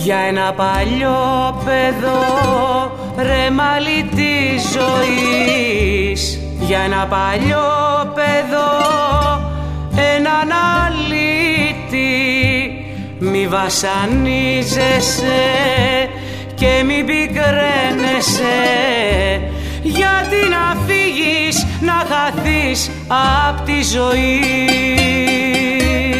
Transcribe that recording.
Για ένα παλιό παιδό ρεμάλι της ζωής, για ένα παλιό παιδό έναν αλήτη. Μη βασανίζεσαι και μη πικραίνεσαι, γιατί να φύγεις, να χαθείς απ' τη ζωή.